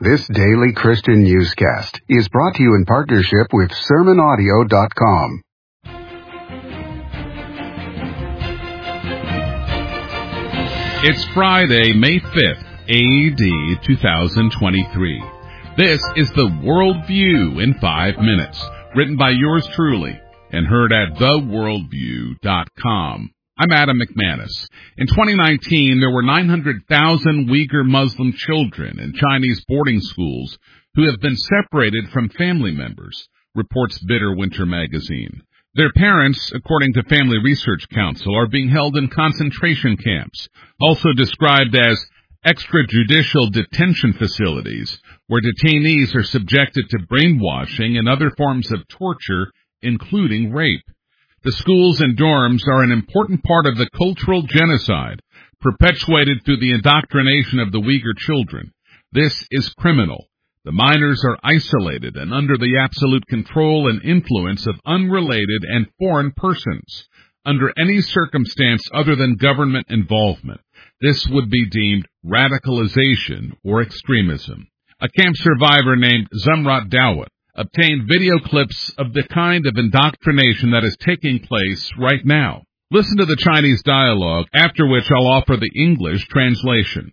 This daily Christian newscast is brought to you in partnership with SermonAudio.com. It's Friday, May 5th, AD 2023. This is the Worldview in 5 minutes, written by yours truly and heard at theworldview.com. I'm Adam McManus. In 2019, there were 900,000 Uyghur Muslim children in Chinese boarding schools who have been separated from family members, reports Bitter Winter magazine. Their parents, according to Family Research Council, are being held in concentration camps, also described as extrajudicial detention facilities, where detainees are subjected to brainwashing and other forms of torture, including rape. The schools and dorms are an important part of the cultural genocide perpetuated through the indoctrination of the Uyghur children. This is criminal. The minors are isolated and under the absolute control and influence of unrelated and foreign persons. Under any circumstance other than government involvement, this would be deemed radicalization or extremism. A camp survivor named Zumrat Dawit obtained video clips of the kind of indoctrination that is taking place right now. Listen to the Chinese dialogue, after which I'll offer the English translation.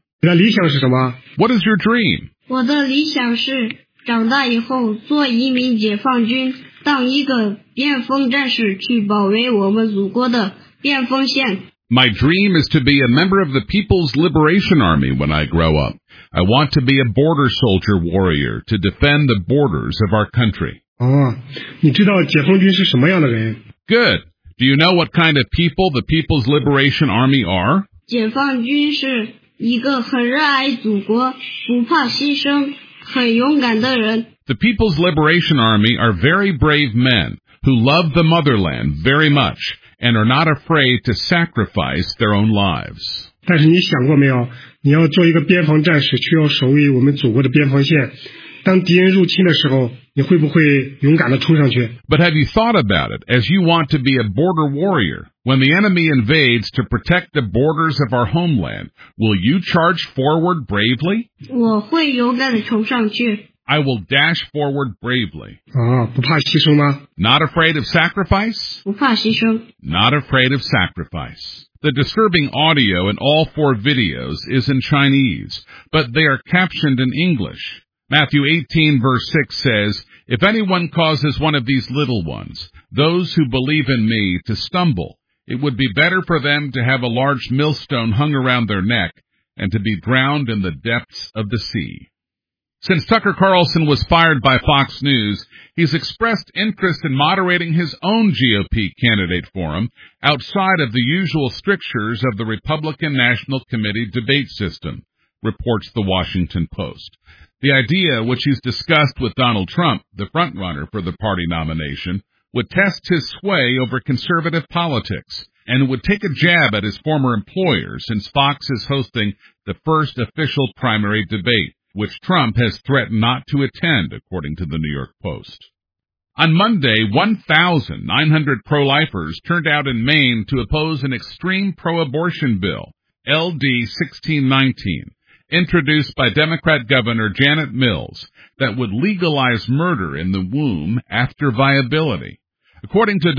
What is your dream? 我的理想是长大以后做一名解放军，当一个边锋战士去保卫我们祖国的边锋线。 My dream is to be a member of the People's Liberation Army when I grow up. I want to be a border soldier warrior to defend the borders of our country. 你知道解放军是什么样的人？ Good. Do you know what kind of people the People's Liberation Army are? 解放军是一个很热爱祖国、不怕牺牲、很勇敢的人。 The People's Liberation Army are very brave men who love the motherland very much and are not afraid to sacrifice their own lives. 但是你想过没有，你要做一个边防战士，却要守卫我们祖国的边防线。当敌人入侵的时候，你会不会勇敢地冲上去？ But have you thought about it as you want to be a border warrior? When the enemy invades to protect the borders of our homeland, will you charge forward bravely? 我会勇敢地冲上去。 I will dash forward bravely. 不怕牺牲吗？ Not afraid of sacrifice? 不怕牺牲。 Not afraid of sacrifice. The disturbing audio in all 4 videos is in Chinese, but they are captioned in English. Matthew 18 verse 6 says, If anyone causes one of these little ones, those who believe in me, to stumble, it would be better for them to have a large millstone hung around their neck and to be drowned in the depths of the sea. Since Tucker Carlson was fired by Fox News, he's expressed interest in moderating his own GOP candidate forum outside of the usual strictures of the Republican National Committee debate system, reports the Washington Post. The idea, which he's discussed with Donald Trump, the frontrunner for the party nomination, would test his sway over conservative politics and would take a jab at his former employer since Fox is hosting the first official primary debate, which Trump has threatened not to attend, according to the New York Post. On Monday, 1,900 pro-lifers turned out in Maine to oppose an extreme pro-abortion bill, LD 1619, introduced by Democrat Governor Janet Mills, that would legalize murder in the womb after viability. According to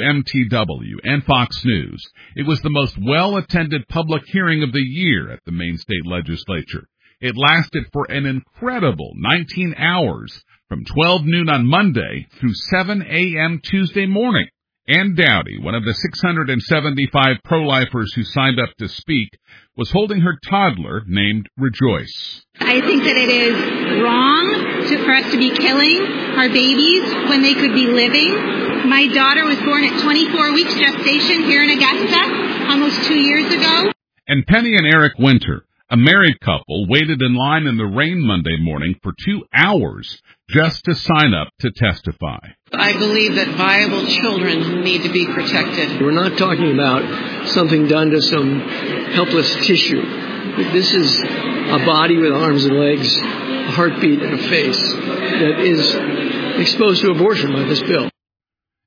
WMTW and Fox News, it was the most well-attended public hearing of the year at the Maine State Legislature. It lasted for an incredible 19 hours, from 12 noon on Monday through 7 a.m. Tuesday morning. Ann Dowdy, one of the 675 pro-lifers who signed up to speak, was holding her toddler named Rejoice. I think that it is wrong for us to be killing our babies when they could be living. My daughter was born at 24 weeks gestation here in Augusta almost 2 years ago. And Penny and Eric Winter, a married couple, waited in line in the rain Monday morning for 2 hours just to sign up to testify. I believe that viable children need to be protected. We're not talking about something done to some helpless tissue. This is a body with arms and legs, a heartbeat and a face that is exposed to abortion by this bill.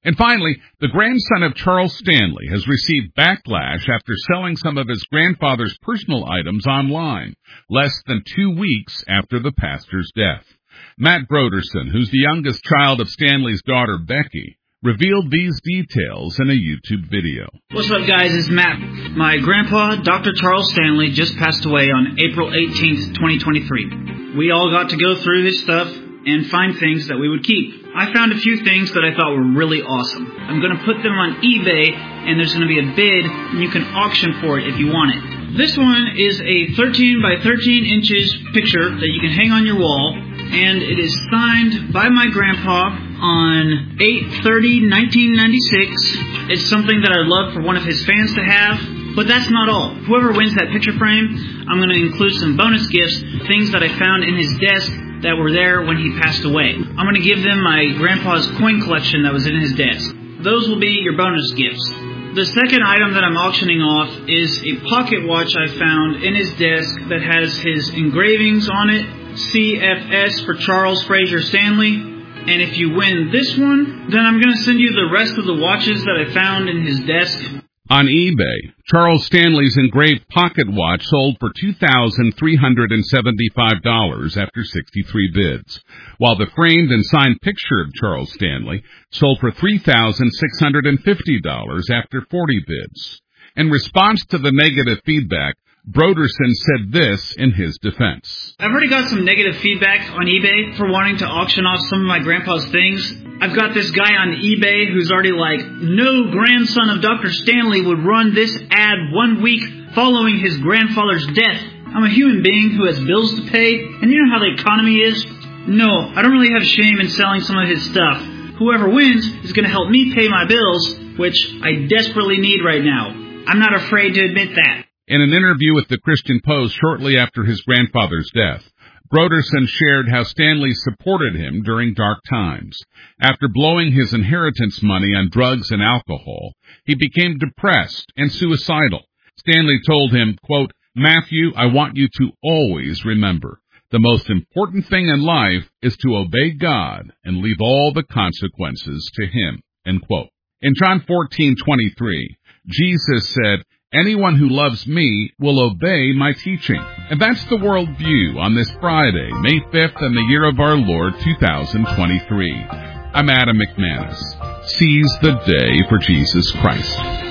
And finally, the grandson of Charles Stanley has received backlash after selling some of his grandfather's personal items online, less than 2 weeks after the pastor's death. Matt Broderson, who's the youngest child of Stanley's daughter, Becky, revealed these details in a YouTube video. What's up, guys? It's Matt. My grandpa, Dr. Charles Stanley, just passed away on April 18th, 2023. We all got to go through his stuff and find things that we would keep. I found a few things that I thought were really awesome. I'm going to put them on eBay, and there's going to be a bid, and you can auction for it if you want it. This one is a 13 by 13 inches picture that you can hang on your wall, and it is signed by my grandpa on 8/30/1996. It's something that I'd love for one of his fans to have, but that's not all. Whoever wins that picture frame, I'm going to include some bonus gifts, things that I found in his desk that were there when he passed away. I'm going to give them my grandpa's coin collection that was in his desk. Those will be your bonus gifts. The second item that I'm auctioning off is a pocket watch I found in his desk that has his engravings on it, CFS for Charles Fraser Stanley. And if you win this one, then I'm going to send you the rest of the watches that I found in his desk. On eBay, Charles Stanley's engraved pocket watch sold for $2,375 after 63 bids, while the framed and signed picture of Charles Stanley sold for $3,650 after 40 bids. In response to the negative feedback, Broderson said this in his defense. I've already got some negative feedback on eBay for wanting to auction off some of my grandpa's things. I've got this guy on eBay who's already like, no grandson of Dr. Stanley would run this ad 1 week following his grandfather's death. I'm a human being who has bills to pay, and you know how the economy is? No, I don't really have shame in selling some of his stuff. Whoever wins is going to help me pay my bills, which I desperately need right now. I'm not afraid to admit that. In an interview with the Christian Post shortly after his grandfather's death, Broderson shared how Stanley supported him during dark times. After blowing his inheritance money on drugs and alcohol, he became depressed and suicidal. Stanley told him, quote, "Matthew, I want you to always remember, the most important thing in life is to obey God and leave all the consequences to Him," end quote. In John 14:23, Jesus said, "Anyone who loves me will obey my teaching." And that's the World View on this Friday, May 5th, in the year of our Lord, 2023. I'm Adam McManus. Seize the day for Jesus Christ.